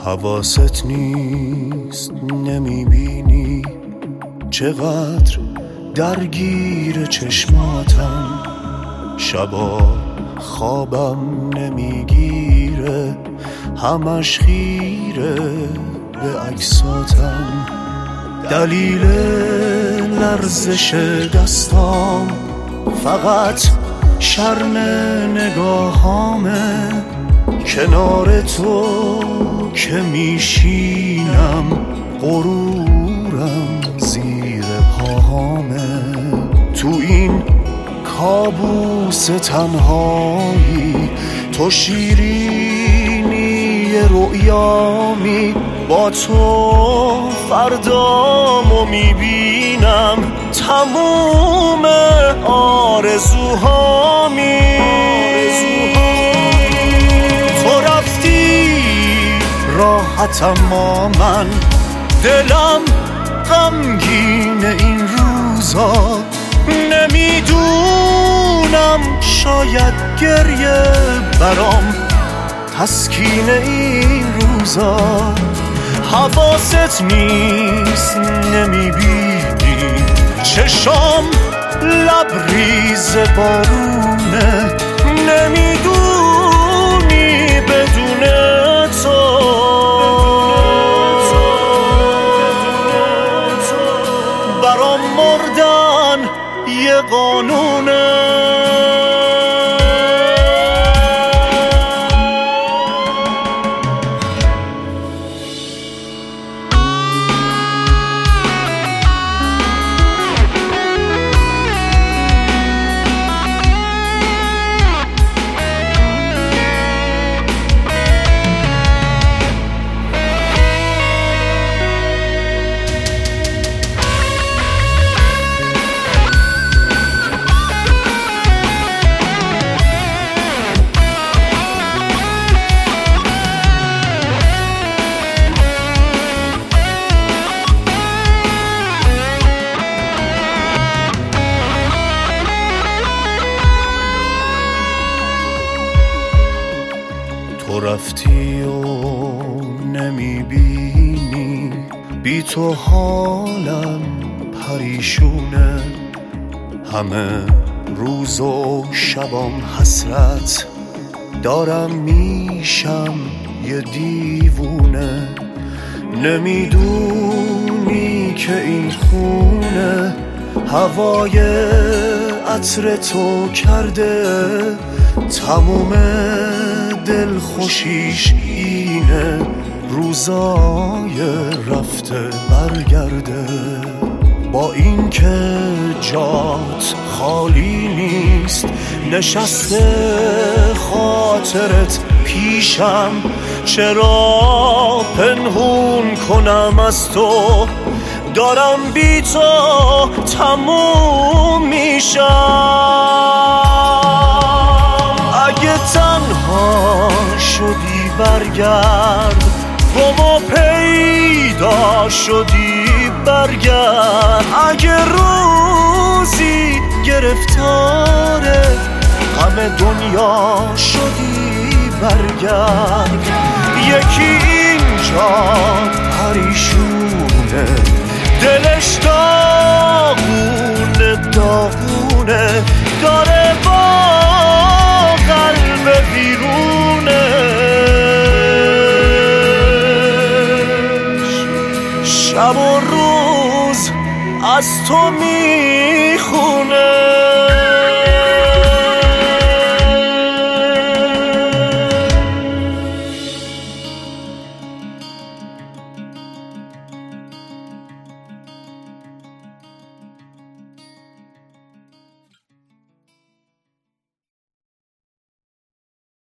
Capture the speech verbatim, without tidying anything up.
حواست نیست، نمیبینی چقدر درگیر چشماتم. شبا خوابم نمیگیره، همش خیره به عکساتم. دلیل لرزش دستام فقط شرم نگاهامه. کنار تو که میشینم غرورم زیر پاهامه. تو این کابوس تنهایی تو شیرینی رؤیامی. با تو فردامو میبینم تموم آرزوهامی. تو رفتی راحتم، اما من دلم غمگین این روزا. نمیدونم شاید گریه برام تسکین این روزا. حواست نیست، نمیبینی چشام لبریز بارونه. نمیدونی بدون تو برام مردن یه قانونه. تو رفتی و نمیبینی، بی تو حالم پریشونه. همه روز و شبام حسرت دارم، میشم یه دیوونه. نمیدونی که این خونه هوای عطر تو کرده. تموم دل خوشیش اینه، روزای رفته برگرده. با این که جات خالی نیست، نشسته خاطرت پیشم. چرا پنهون کنم از تو، دارم بی تو تموم میشم. اگه تنها شدی برگرد، گمو پیدا شدی برگرد. اگه روزی گرفتار غم دنیا شدی برگرد. یکی اینجا پریشونه، دلش داغونه داغونه، داره با قلب بیرونش شب و روز از تو میخونه.